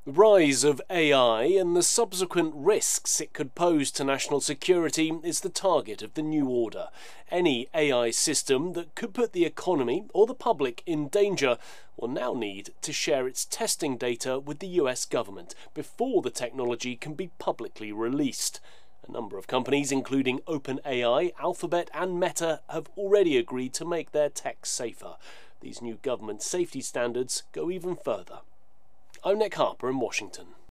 The rise of AI and the subsequent risks it could pose to national security is the target of the new order. Any AI system that could put the economy or the public in danger will now need to share its testing data with the US government before the technology can be publicly released. A number of companies, including OpenAI, Alphabet and Meta, have already agreed to make their tech safer. These new government safety standards go even further. I'm Nick Harper in Washington.